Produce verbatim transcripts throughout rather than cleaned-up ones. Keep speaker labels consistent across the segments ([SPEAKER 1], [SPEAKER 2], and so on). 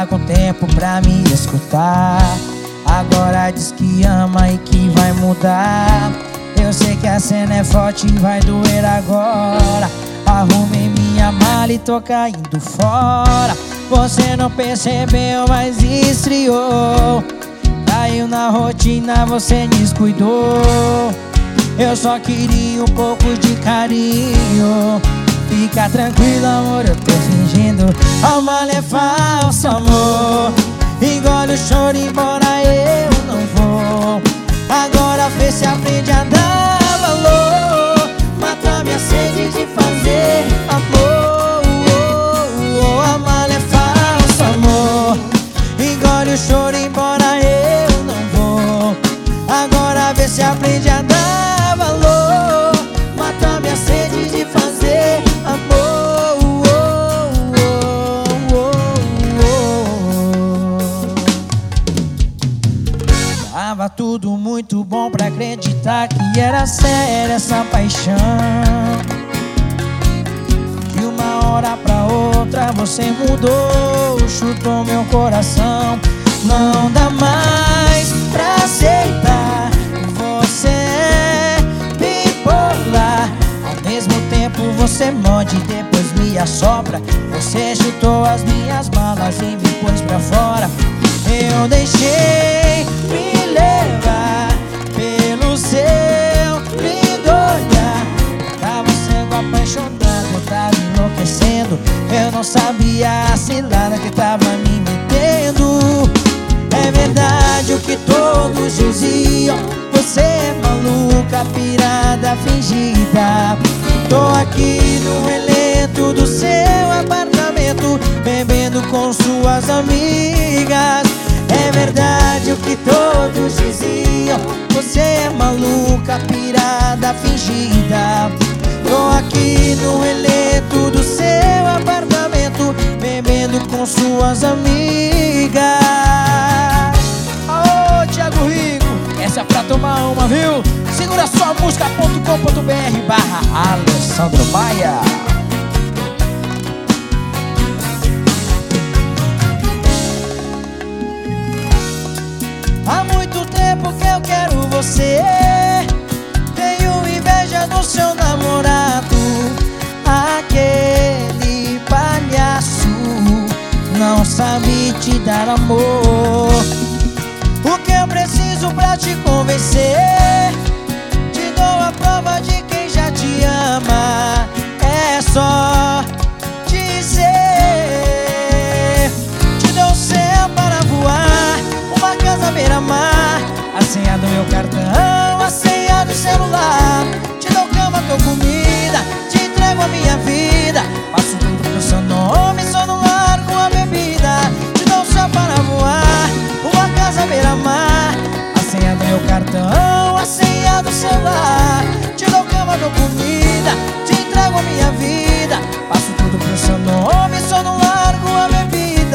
[SPEAKER 1] tá com tempo pra me escutar. Agora diz que ama e que vai mudar. Eu sei que a cena é forte e vai doer agora. Arrumei minha mala e tô caindo fora. Você não percebeu, mas esfriou. Caiu na rotina, você descuidou. Eu só queria um pouco de carinho. Fica tranquilo, amor, eu tô fingindo. A mala é falsa, amor. Engole o choro, embora eu não vou. Agora vê se aprende a dar valor. Mata minha sede de fazer amor. A mala é falsa, amor. Engole o choro, embora eu não vou. Agora vê se aprende a dar valor. Mata minha sede de fazer amor. Tava tudo muito bom pra acreditar que era séria essa paixão. De uma hora pra outra você mudou, chutou meu coração. Não dá mais pra aceitar, você é bipolar. Ao mesmo tempo você morde e depois me assopra. Você chutou as minhas malas e me pôs pra fora. Eu deixei me levar pelo seu lindo olhar. Tava sendo apaixonado, eu tava enlouquecendo. Eu não sabia a cilada que tava me metendo. É verdade o que todos diziam, você é maluca, pirada, fingida. Tô aqui no relento do seu apartamento, bebendo com suas amigas. É verdade o que todos diziam, você é maluca, pirada, fingida. Tô aqui no relento do seu apartamento, bebendo com suas amigas. Ô, Thiago Rico, essa é pra tomar uma, viu? Segura só música ponto com ponto br barra Alessandro Maia. Há muito tempo que eu quero você. Tenho inveja do seu namorado. Aquele palhaço não sabe te dar amor. O que eu preciso pra te convencer? Te dou a prova de quem já te ama. É só dizer. Te dou o céu para voar, uma casa à beira-mar, a senha do meu cartão, a senha do celular. Te dou cama, dou comida, te entrego a minha vida. Faço tudo pro seu nome, só não largo a bebida. Te dou o céu para voar, uma casa à beira-mar, a senha do meu cartão, a senha do celular. Te dou cama, dou comida, te entrego a minha vida. Faço tudo pro seu nome, só não largo a bebida.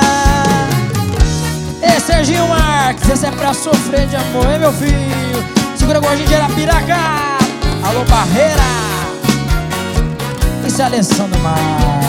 [SPEAKER 1] Ei, Serginho Marques, esse é pra sofrer de amor, hein, meu filho? Segura a gordinha de Arapiraca. Alô, Barreira. Isso é Alessandro Maia.